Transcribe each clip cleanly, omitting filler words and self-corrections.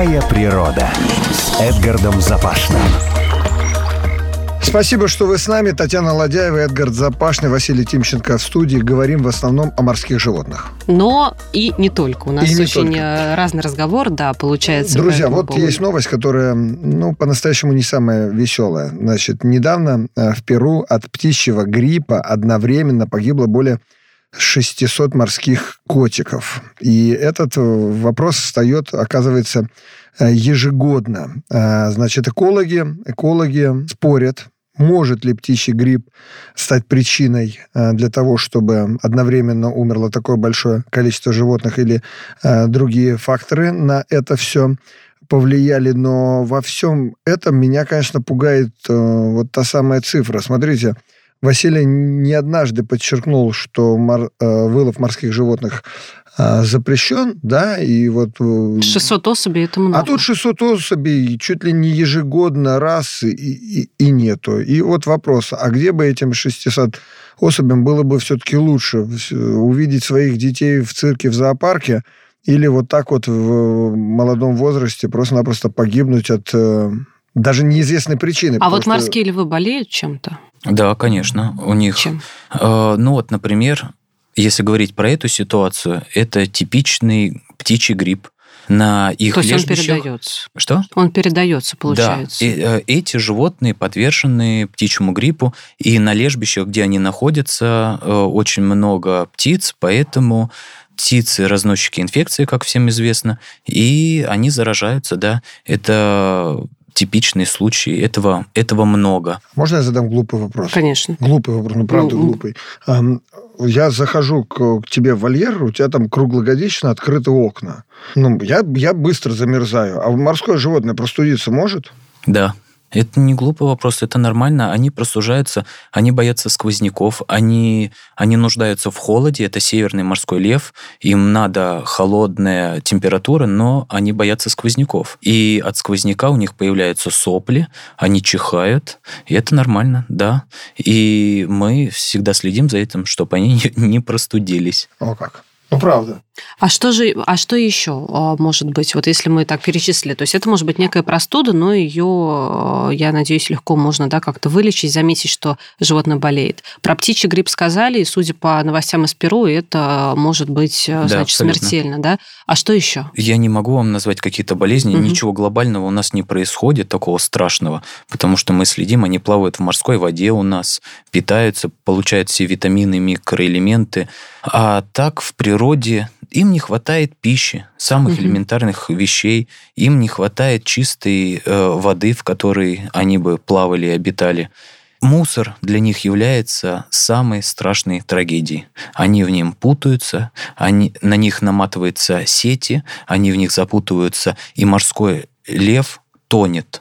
Живая природа с Эдгардом Запашным. Спасибо, что вы с нами. Татьяна Ладяева, Эдгард Запашный, Василий Тимченко в студии. Говорим в основном о морских животных. Но и не только. У нас очень разный разговор, да, получается. Друзья, вот есть новость, которая, по-настоящему не самая веселая. Значит, недавно в Перу от птичьего гриппа одновременно погибло более 600 морских котиков. И этот вопрос встает, оказывается, ежегодно. Значит, экологи спорят, может ли птичий грипп стать причиной для того, чтобы одновременно умерло такое большое количество животных, или другие факторы на это все повлияли. Но во всем этом меня, конечно, пугает вот та самая цифра. Смотрите, Василий не однажды подчеркнул, что вылов морских животных запрещен, да, и вот... 600 особей – это много. А тут 600 особей чуть ли не ежегодно раз и нету. И вот вопрос, а где бы этим 600 особям было бы все-таки лучше? Увидеть своих детей в цирке, в зоопарке, или вот так вот в молодом возрасте просто-напросто погибнуть от даже неизвестной причины? А вот морские львы болеют чем-то? Да, конечно. У них... Чем? Например... Если говорить про эту ситуацию, это типичный птичий грипп. На их лежбищах... То есть он передается? Что? Он передается, получается. Да. И эти животные подвержены птичьему гриппу, и на лежбищах, где они находятся, очень много птиц, поэтому птицы разносчики инфекции, как всем известно, и они заражаются, да. Это типичный случай, этого много. Можно я задам глупый вопрос? Конечно. Глупый вопрос, правда глупый. Я захожу к тебе в вольер, у тебя там круглогодично открыты окна. Я быстро замерзаю. А морское животное простудиться может? Да. Это не глупый вопрос, это нормально. Они простужаются, они боятся сквозняков, они нуждаются в холоде. Это северный морской лев, им надо холодная температура, но они боятся сквозняков. И от сквозняка у них появляются сопли, они чихают, и это нормально, да. И мы всегда следим за этим, чтобы они не простудились. О как. Правда. А что еще может быть, вот если мы так перечислили? То есть это может быть некая простуда, но ее, я надеюсь, легко можно, да, как-то вылечить, заметить, что животное болеет. Про птичий грипп сказали, и, судя по новостям из Перу, это может быть, значит, смертельно, да? А что еще? Я не могу вам назвать какие-то болезни, ничего глобального у нас не происходит, такого страшного, потому что мы следим, они плавают в морской воде у нас, питаются, получают все витамины, микроэлементы. А так в природе им не хватает пищи, самых элементарных вещей, им не хватает чистой воды, в которой они бы плавали и обитали. Мусор для них является самой страшной трагедией. Они в нем путаются, на них наматываются сети, они в них запутываются, и морской лев тонет.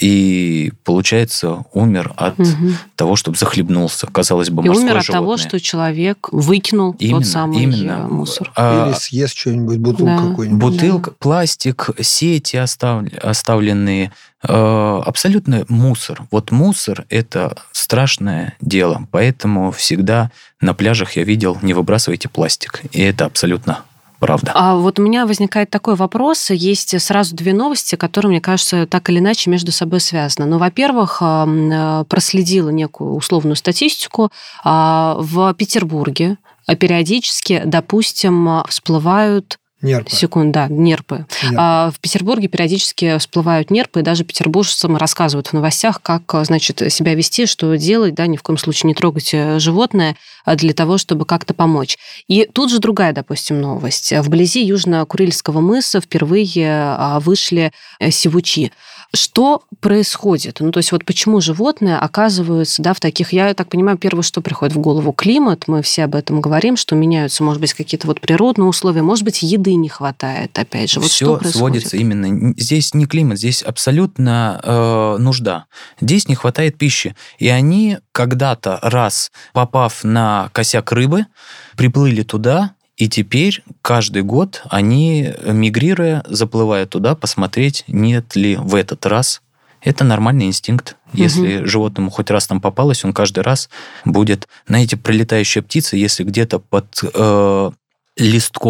И, получается, умер от того, чтобы захлебнулся, казалось бы, морское животное. И умер от того, что человек выкинул тот самый мусор. Или съест что-нибудь, бутылку какую-нибудь. Бутылка, пластик, сети оставленные. Абсолютно мусор. Вот мусор – это страшное дело. Поэтому всегда на пляжах я видел, не выбрасывайте пластик. И это абсолютно правда. А вот у меня возникает такой вопрос. Есть сразу две новости, которые, мне кажется, так или иначе между собой связаны. Ну, во-первых, проследила некую условную статистику. В Петербурге периодически, допустим, всплывают... Нерпы. Нерпы. В Петербурге периодически всплывают нерпы, и даже петербуржцам рассказывают в новостях, как, значит, себя вести, что делать, да, ни в коем случае не трогать животное для того, чтобы как-то помочь. И тут же другая, допустим, новость. Вблизи Южно-Курильского мыса впервые вышли сивучи. Что происходит? Ну, то есть вот почему животные оказываются, да, в таких... Я так понимаю, первое, что приходит в голову, климат. Мы все об этом говорим, что меняются, может быть, какие-то вот природные условия, может быть, еды не хватает, опять же. Вот все что происходит? Сводится именно... Здесь не климат, здесь абсолютно нужда. Здесь не хватает пищи. И они когда-то раз, попав на косяк рыбы, приплыли туда, и теперь каждый год они, мигрируя, заплывают туда, посмотреть, нет ли в этот раз. Это нормальный инстинкт. Если животному хоть раз там попалось, он каждый раз будет... Знаете, пролетающая птица, если где-то под листком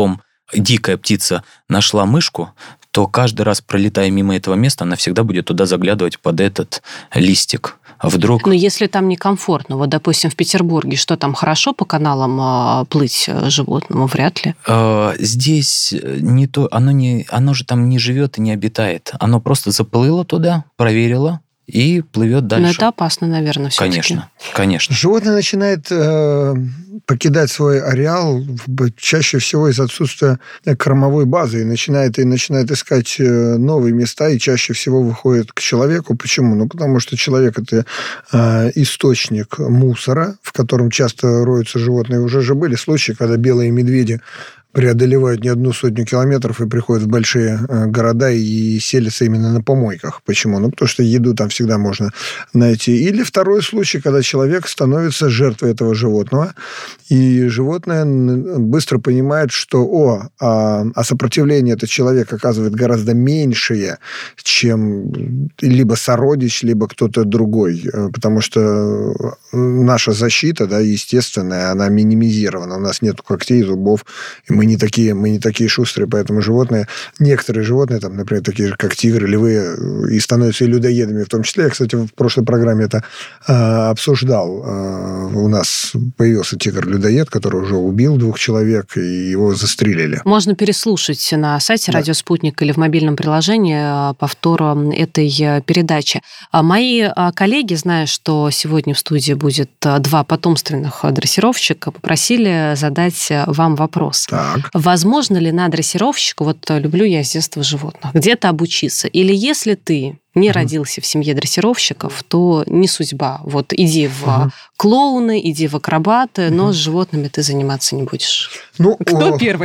дикая птица нашла мышку, то каждый раз, пролетая мимо этого места, она всегда будет туда заглядывать под этот листик. А вдруг... Но если там некомфортно, вот, допустим, в Петербурге, что там, хорошо по каналам плыть животному? Вряд ли. Здесь не то, оно же там не живет и не обитает. Оно просто заплыло туда, проверило, и плывет дальше. Но это опасно, наверное, все-таки. Конечно. Животное начинает покидать свой ареал чаще всего из отсутствия кормовой базы и начинает искать новые места и чаще всего выходит к человеку. Почему? Ну, потому что человек – это источник мусора, в котором часто роются животные. Уже же были случаи, когда белые медведи преодолевают не одну сотню километров и приходят в большие города и селятся именно на помойках. Почему? Ну, потому что еду там всегда можно найти. Или второй случай, когда человек становится жертвой этого животного, и животное быстро понимает, что сопротивление этот человек оказывает гораздо меньшее, чем либо сородич, либо кто-то другой. Потому что наша защита, да, естественная, она минимизирована. У нас нет когтей, зубов, и мы не такие шустрые, поэтому некоторые животные, там, например, такие же, как тигры, львы, и становятся и людоедами в том числе. Я, кстати, в прошлой программе это обсуждал. У нас появился тигр-людоед, который уже убил 2 человек, и его застрелили. Можно переслушать на сайте «Радио Спутник» или в мобильном приложении повтор этой передачи. Мои коллеги, зная, что сегодня в студии будет 2 потомственных дрессировщика, попросили задать вам вопрос. Так. Возможно ли на дрессировщика, вот люблю я с детства животных, где-то обучиться? Или если ты не родился в семье дрессировщиков, то не судьба. Вот иди в клоуны, иди в акробаты, но с животными ты заниматься не будешь. Ну, кто первый?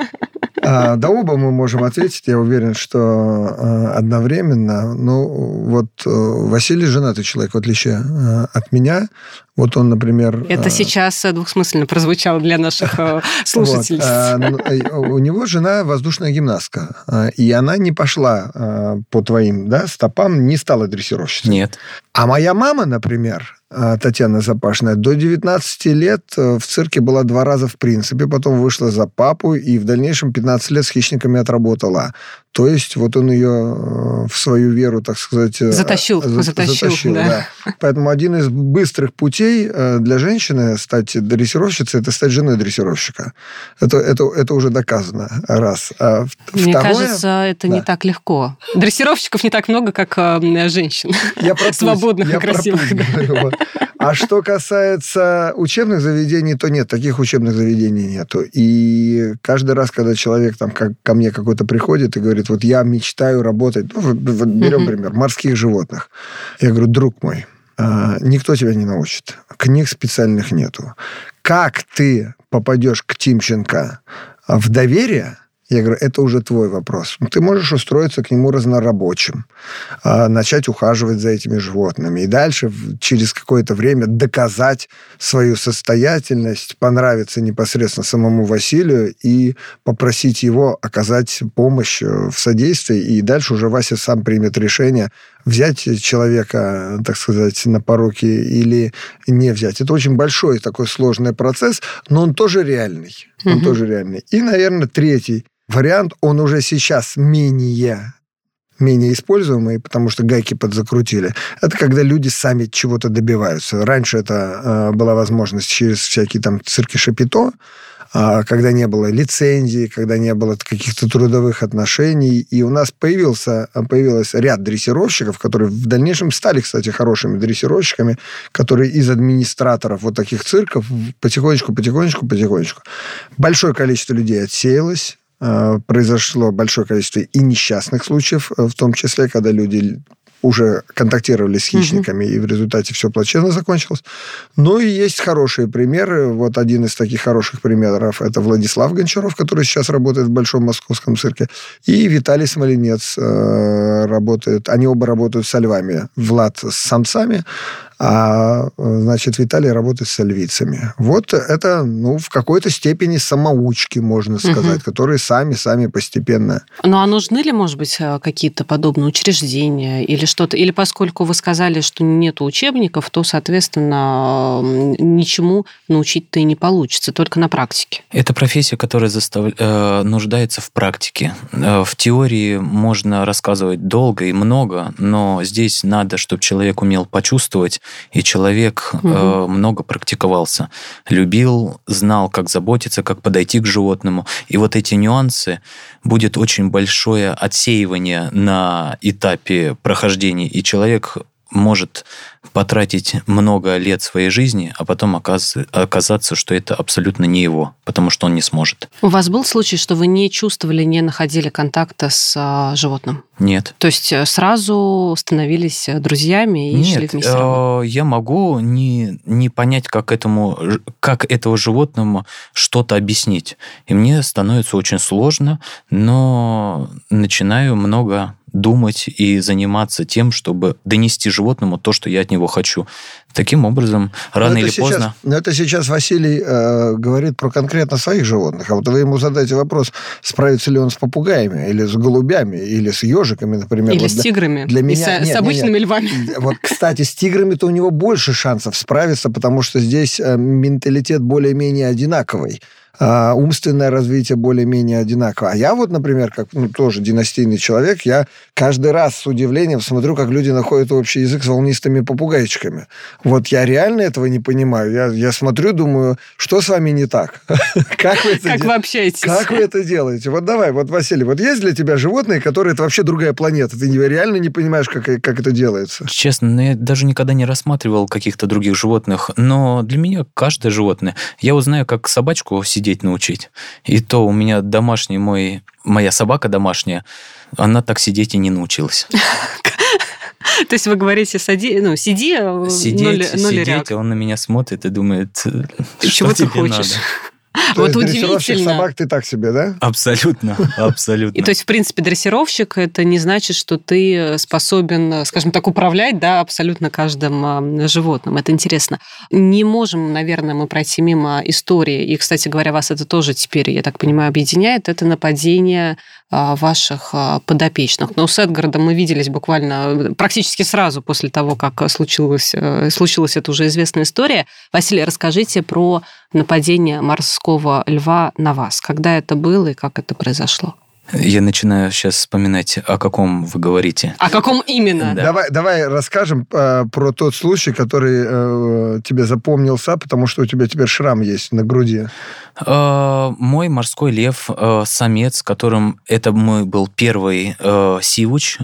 Да, оба мы можем ответить. Я уверен, что одновременно. Ну, вот Василий женатый человек, в отличие от меня. Вот он, например... Это сейчас двухсмысленно прозвучало для наших слушателей. У него жена воздушная гимнастка. И она не пошла по твоим стопам, не стала дрессировщицей. Нет. А моя мама, например, Татьяна Запашная, до 19 лет в цирке была 2 раза в принципе, потом вышла за папу и в дальнейшем 15 лет с хищниками отработала. То есть вот он ее в свою веру, так сказать... Затащил, да. Поэтому один из быстрых путей для женщины стать дрессировщицей – это стать женой дрессировщика. Это уже доказано. Раз. Мне кажется, это не так легко. Дрессировщиков не так много, как женщин. Свободных и красивых. А что касается учебных заведений, то нет, таких учебных заведений нету. И каждый раз, когда человек там ко мне какой-то приходит и говорит, вот я мечтаю работать, берем пример, морских животных. Я говорю, друг мой, никто тебя не научит. Книг специальных нету. Как ты попадешь к Тимченко в доверие, я говорю, это уже твой вопрос. Ты можешь устроиться к нему разнорабочим, начать ухаживать за этими животными. И дальше, через какое-то время, доказать свою состоятельность, понравиться непосредственно самому Василию и попросить его оказать помощь в содействии. И дальше уже Вася сам примет решение, взять человека, так сказать, на поруки или не взять. Это очень большой такой сложный процесс, но он тоже реальный. И, наверное, третий вариант, он уже сейчас менее используемый, потому что гайки подзакрутили. Это когда люди сами чего-то добиваются. Раньше это была возможность через всякие там цирки Шапито, когда не было лицензий, когда не было каких-то трудовых отношений. И у нас появился ряд дрессировщиков, которые в дальнейшем стали, кстати, хорошими дрессировщиками, которые из администраторов вот таких цирков потихонечку. Большое количество людей отсеялось. Произошло большое количество и несчастных случаев, в том числе, когда люди уже контактировали с хищниками, и в результате все плачевно закончилось. Но и есть хорошие примеры. Вот один из таких хороших примеров – это Владислав Гончаров, который сейчас работает в Большом Московском цирке, и Виталий Смоленец работает. Они оба работают со львами. Влад с самцами, значит, Виталий работает с львицами. Вот это, в какой-то степени самоучки, можно сказать, которые сами постепенно... Ну, а нужны ли, может быть, какие-то подобные учреждения или что-то? Или поскольку вы сказали, что нет учебников, то, соответственно, ничему научить-то и не получится, только на практике. Это профессия, которая нуждается в практике. В теории можно рассказывать долго и много, но здесь надо, чтобы человек умел почувствовать, и человек много практиковался. Любил, знал, как заботиться, как подойти к животному. И вот эти нюансы, будет очень большое отсеивание на этапе прохождения, и человек может потратить много лет своей жизни, а потом оказаться, что это абсолютно не его, потому что он не сможет. У вас был случай, что вы не чувствовали, не находили контакта с животным? Нет. То есть сразу становились друзьями и шли вместе работать? Я могу не понять, как этого животному что-то объяснить. И мне становится очень сложно, но начинаю много думать и заниматься тем, чтобы донести животному то, что я от него хочу. Таким образом, рано или поздно... Но это сейчас Василий говорит про конкретно своих животных. А вот вы ему задаете вопрос, справится ли он с попугаями, или с голубями, или с ежиками, например. Или с тиграми, для меня... с обычными львами. Вот, кстати, с тиграми-то у него больше шансов справиться, потому что здесь менталитет более-менее одинаковый. Умственное развитие более-менее одинаково. А я вот, например, как тоже династийный человек, я каждый раз с удивлением смотрю, как люди находят общий язык с волнистыми попугайчиками. Вот я реально этого не понимаю. Я смотрю, думаю, что с вами не так? Как вы общаетесь? Как вы это делаете? Вот давай, вот, Василий, вот есть для тебя животные, которые это вообще другая планета? Ты реально не понимаешь, как это делается? Честно, я даже никогда не рассматривал каких-то других животных, но для меня каждое животное... Я узнаю, как собачку сидеть научить. И то у меня моя собака домашняя, она так сидеть и не научилась. То есть вы говорите, сиди, сидеть, а он на меня смотрит и думает, чего ты хочешь? Вот удивительно. Собак ты так себе, да? Абсолютно. И то есть, в принципе, дрессировщик, это не значит, что ты способен, скажем так, управлять, да, абсолютно каждым животным. Это интересно. Не можем, наверное, мы пройти мимо истории, и, кстати говоря, вас это тоже теперь, я так понимаю, объединяет, это нападение ваших подопечных. Но с Эдгардом мы виделись буквально практически сразу после того, как случилась эта уже известная история. Василий, расскажите про нападение морского льва на вас. Когда это было и как это произошло? Я начинаю сейчас вспоминать, о каком вы говорите. О каком именно? Да. Давай расскажем про тот случай, который тебе запомнился, потому что у тебя теперь шрам есть на груди. Мой морской лев, самец, это мой был первый сивуч,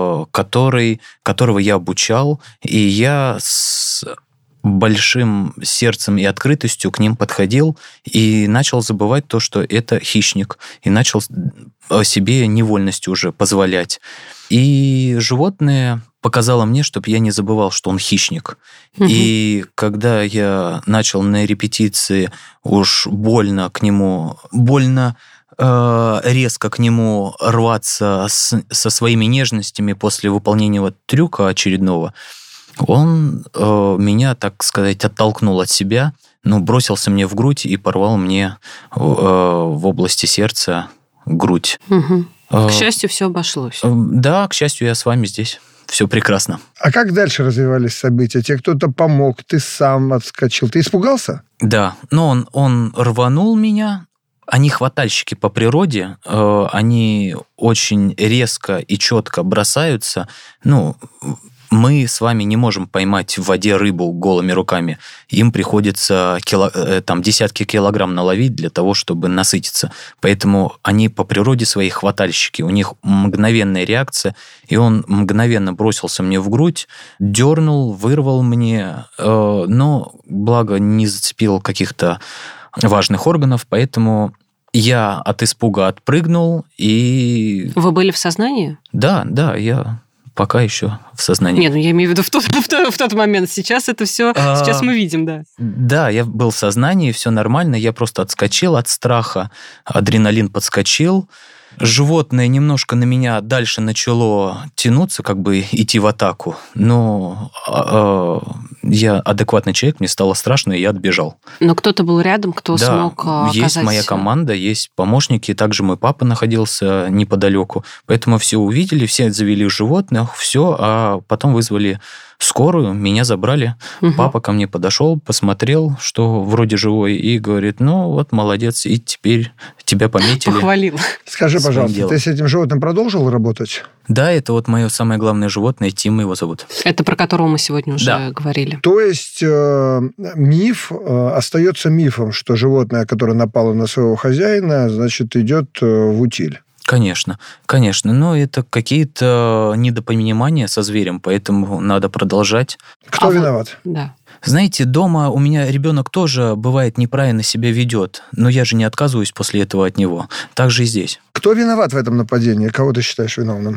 которого я обучал, и я с большим сердцем и открытостью к ним подходил и начал забывать то, что это хищник, и начал себе невольностью уже позволять. И животное показало мне, чтобы я не забывал, что он хищник. И когда я начал на репетиции уж больно резко к нему рваться со своими нежностями после выполнения трюка очередного, он меня, так сказать, оттолкнул от себя, бросился мне в грудь и порвал мне в области сердца грудь. К счастью, все обошлось. Да, к счастью, я с вами здесь. Все прекрасно. А как дальше развивались события? Тебе кто-то помог, ты сам отскочил. Ты испугался? Да, но он рванул меня. Они хватальщики по природе, они очень резко и четко бросаются. Мы с вами не можем поймать в воде рыбу голыми руками. Им приходится десятки килограмм наловить для того, чтобы насытиться. Поэтому они по природе свои хватальщики. У них мгновенная реакция, и он мгновенно бросился мне в грудь, дернул, вырвал мне, но, благо, не зацепил каких-то важных органов, поэтому я от испуга отпрыгнул и... Вы были в сознании? Да, я... Пока еще в сознании. Нет, я имею в виду в тот момент. Сейчас это все, сейчас мы видим, да. Да, я был в сознании, все нормально. Я просто отскочил от страха. Адреналин подскочил. Животное немножко на меня дальше начало тянуться, как бы идти в атаку, но я адекватный человек, мне стало страшно, и я отбежал. Но кто-то был рядом, кто смог оказать... есть моя команда, есть помощники, также мой папа находился неподалеку, поэтому все увидели, все завели животных, все, а потом вызвали скорую, меня забрали. Папа ко мне подошел, посмотрел, что вроде живой, и говорит, ну вот молодец, и теперь тебя пометили. Похвалил. Скажи, пожалуйста, ты с этим животным продолжил работать? Да, это вот мое самое главное животное, Тим его зовут. Это про которого мы сегодня уже говорили. То есть миф остается мифом, что животное, которое напало на своего хозяина, значит, идет в утиль. Конечно. Но это какие-то недопонимания со зверем, поэтому надо продолжать. Кто виноват? Да. Знаете, дома у меня ребенок тоже, бывает, неправильно себя ведет, но я же не отказываюсь после этого от него. Так же и здесь. Кто виноват в этом нападении? Кого ты считаешь виновным?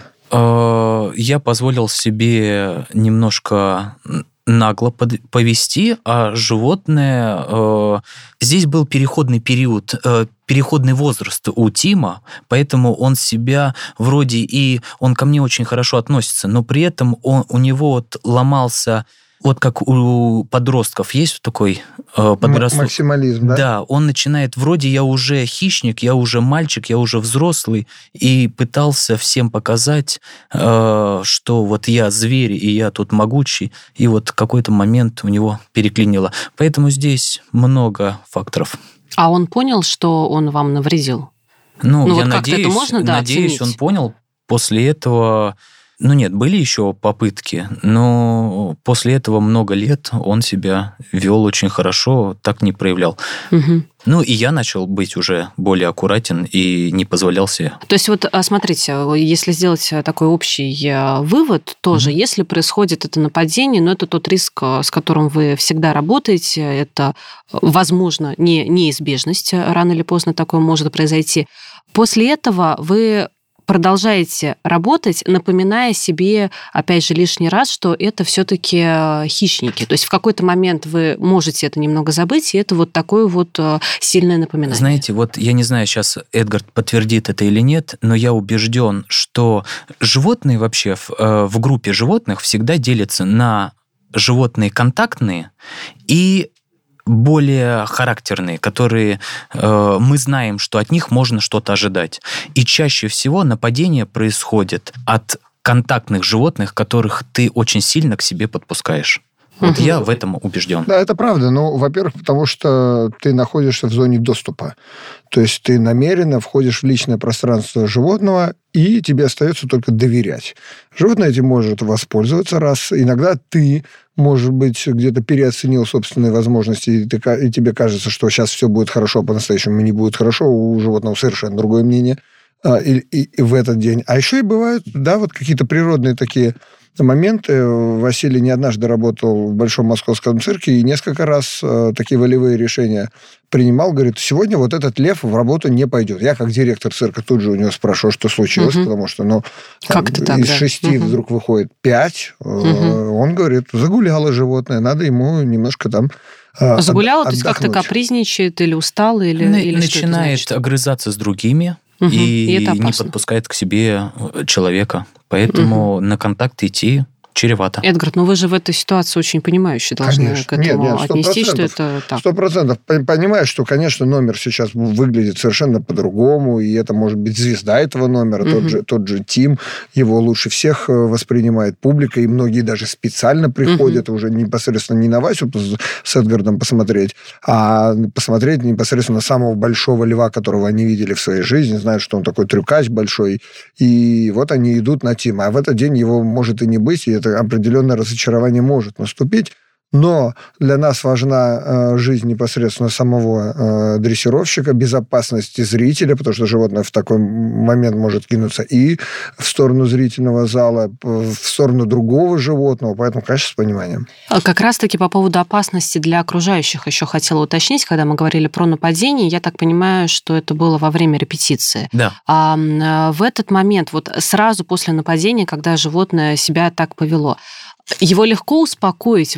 Я позволил себе немножко нагло повести, а животное... Здесь был переходный период, переходный возраст у Тима, поэтому он себя вроде и... Он ко мне очень хорошо относится, но при этом у него вот ломался... Вот как у подростков есть такой подросток. Максимализм, да? Да, он начинает, вроде я уже хищник, я уже мальчик, я уже взрослый, и пытался всем показать, что вот я зверь, и я тут могучий, и вот какой-то момент у него переклинило. Поэтому здесь много факторов. А он понял, что он вам навредил? Ну я вот надеюсь, это можно, надеюсь, оценить? Он понял. После этого... Ну нет, были еще попытки, но после этого много лет он себя вел очень хорошо, так не проявлял. Ну и я начал быть уже более аккуратен и не позволял себе. То есть вот смотрите, если сделать такой общий вывод, тоже, если происходит это нападение, но это тот риск, с которым вы всегда работаете, это, возможно, неизбежность, рано или поздно такое может произойти. После этого вы продолжаете работать, напоминая себе, опять же, лишний раз, что это все-таки хищники. То есть в какой-то момент вы можете это немного забыть, и это вот такое вот сильное напоминание. Знаете, вот я не знаю, сейчас Эдгард подтвердит это или нет, но я убежден, что животные вообще в группе животных всегда делятся на животные контактные и более характерные, которые мы знаем, что от них можно что-то ожидать. И чаще всего нападение происходит от контактных животных, которых ты очень сильно к себе подпускаешь. Вот я в этом убежден. Да, это правда. Ну, во-первых, потому что ты находишься в зоне доступа. То есть ты намеренно входишь в личное пространство животного, и тебе остается только доверять. Животное этим может воспользоваться, раз иногда ты, может быть, где-то переоценил собственные возможности, и тебе кажется, что сейчас все будет хорошо, а по-настоящему не будет хорошо. У животного совершенно другое мнение и в этот день. А еще и бывают, да, вот какие-то природные такие моменты. Василий не однажды работал в Большом Московском цирке и несколько раз такие волевые решения принимал. Говорит, сегодня вот этот лев в работу не пойдет. Я, как директор цирка, тут же у него спрашиваю, что случилось, потому что из 6 вдруг выходит 5. Он говорит, загуляло животное, надо ему немножко там загуляло, то есть как-то капризничает или устал, или начинает огрызаться с другими. И не подпускает к себе человека. Поэтому на контакт идти чревато. Эдгард, ну вы же в этой ситуации очень понимающие должны к этому отнестись, что это так. 100%. Понимаешь, что, конечно, номер сейчас выглядит совершенно по-другому, и это может быть звезда этого номера, тот же Тим, его лучше всех воспринимает публика, и многие даже специально приходят уже непосредственно не на Васю с Эдгардом посмотреть, а посмотреть непосредственно самого большого льва, которого они видели в своей жизни, знают, что он такой трюкач большой, и вот они идут на Тима. А в этот день его может и не быть, и это определенное разочарование может наступить. Но для нас важна жизнь непосредственно самого дрессировщика, безопасность зрителя, потому что животное в такой момент может кинуться и в сторону зрительного зала, в сторону другого животного, поэтому, конечно, с пониманием. Как раз-таки по поводу опасности для окружающих еще хотела уточнить, когда мы говорили про нападение, я так понимаю, что это было во время репетиции. Да. А в этот момент, вот сразу после нападения, когда животное себя так повело, его легко успокоить в этот момент,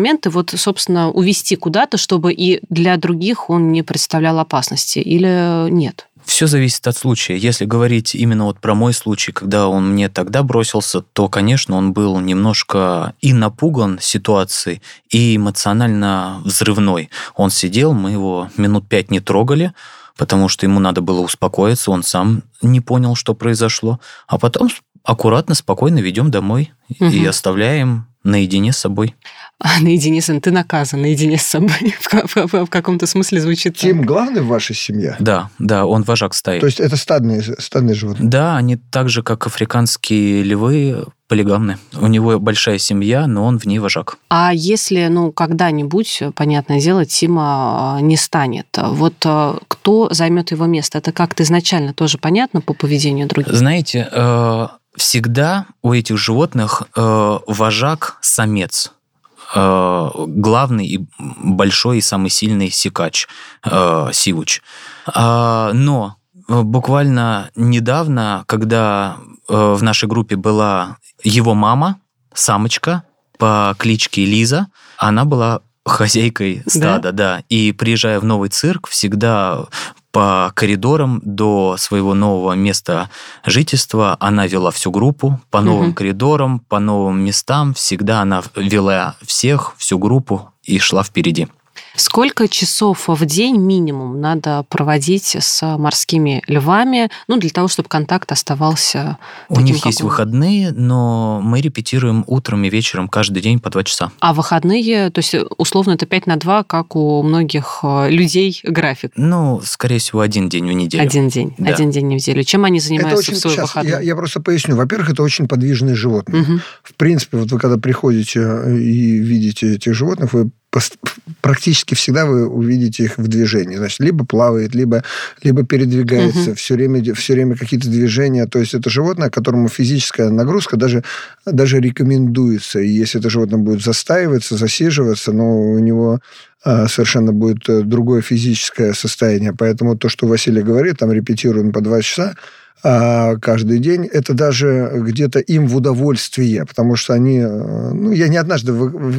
моменты вот, собственно, увести куда-то, чтобы и для других он не представлял опасности, или нет? Все зависит от случая. Если говорить именно вот про мой случай, когда он мне тогда бросился, то, конечно, он был немножко и напуган ситуацией, и эмоционально взрывной. Он сидел, мы его минут 5 не трогали, потому что ему надо было успокоиться, он сам не понял, что произошло. А потом аккуратно, спокойно ведем домой и оставляем наедине с собой. Наедине с собой. Ты наказан наедине с собой. В каком-то смысле звучит. Тим главный в вашей семье? Да, он вожак стаи. То есть это стадные животные? Да, они так же, как африканские львы, полигамны. У него большая семья, но он в ней вожак. А если, когда-нибудь, понятное дело, Тима не станет, вот кто займет его место? Это как-то изначально тоже понятно по поведению других? Знаете, всегда у этих животных вожак самец. Главный и большой и самый сильный сикач, сивуч. Но буквально недавно, когда в нашей группе была его мама, самочка по кличке Лиза, она была хозяйкой стада, да. И приезжая в новый цирк, всегда по коридорам до своего нового места жительства она вела всю группу по новым коридорам, по новым местам. Всегда она вела всех, всю группу и шла впереди. Сколько часов в день минимум надо проводить с морскими львами, для того, чтобы контакт оставался таким, У них есть выходные, но мы репетируем утром и вечером каждый день по 2 часа. А выходные, то есть условно это 5/2, как у многих людей график? Скорее всего, 1 день в неделю. 1 день. Да. 1 день в неделю. Чем они занимаются в свой выходной? Я просто поясню. Во-первых, это очень подвижные животные. В принципе, вот вы когда приходите и видите этих животных, вы практически всегда вы увидите их в движении. Значит, либо плавает, либо передвигается, все время какие-то движения. То есть это животное, которому физическая нагрузка даже рекомендуется. И если это животное будет застаиваться, засиживаться, у него совершенно будет другое физическое состояние. Поэтому то, что Василий говорит, там репетируем по 2 часа, каждый день, это даже где-то им в удовольствие, потому что они... я не однажды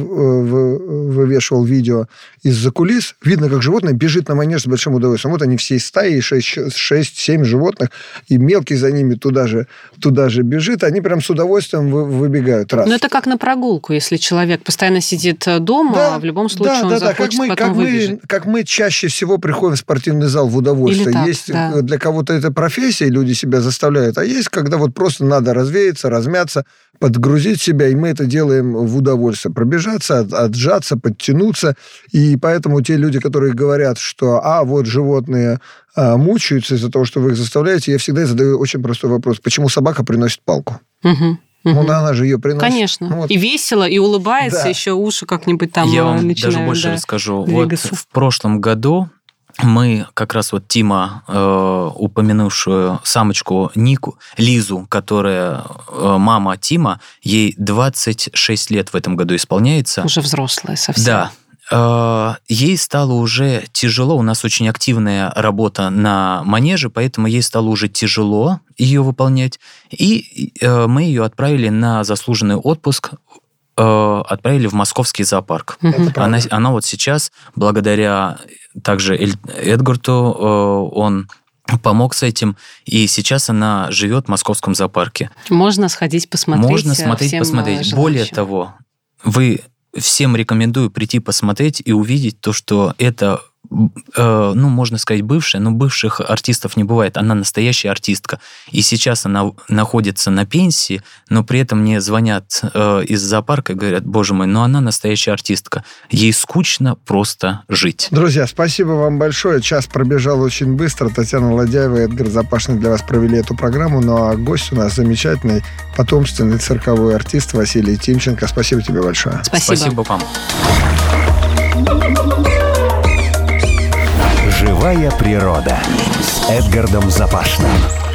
вывешивал видео из-за кулис, видно, как животное бежит на манеж с большим удовольствием. Вот они всей стаей, 6-7 животных, и мелкий за ними туда же бежит, они прям с удовольствием выбегают. Раз. Это как на прогулку, если человек постоянно сидит дома, в любом случае он захочет, потом выбежит. Как мы чаще всего приходим в спортивный зал в удовольствие. Есть для кого-то это профессия, люди себя заставляют, а есть, когда вот просто надо развеяться, размяться, подгрузить себя, и мы это делаем в удовольствие. Пробежаться, отжаться, подтянуться. И поэтому те люди, которые говорят, что вот животные мучаются из-за того, что вы их заставляете, я всегда задаю очень простой вопрос. Почему собака приносит палку? Она же ее приносит. Конечно. И весело, и улыбается, еще уши как-нибудь там начинают. Я вам даже больше расскажу. Двигаться. Вот в прошлом году мы как раз Тима, упомянувшую самочку Лизу, которая мама Тима, ей 26 лет в этом году исполняется. Уже взрослая совсем. Да. Ей стало уже тяжело, у нас очень активная работа на манеже, поэтому ей стало уже тяжело ее выполнять, и мы ее отправили на заслуженный отпуск, отправили в московский зоопарк. Она вот сейчас, благодаря также Эдгарту, он помог с этим, и сейчас она живет в московском зоопарке. Можно сходить посмотреть. Можно посмотреть. Желающим. Более того, всем рекомендую прийти посмотреть и увидеть то, что это, можно сказать, бывшая, но бывших артистов не бывает. Она настоящая артистка. И сейчас она находится на пенсии, но при этом мне звонят из зоопарка и говорят: боже мой, она настоящая артистка. Ей скучно просто жить. Друзья, спасибо вам большое. Час пробежал очень быстро. Татьяна Ладяева и Эдгар Запашный для вас провели эту программу. А гость у нас замечательный, потомственный цирковой артист Василий Тимченко. Спасибо тебе большое. Спасибо вам. Живая природа с Эдгардом Запашным.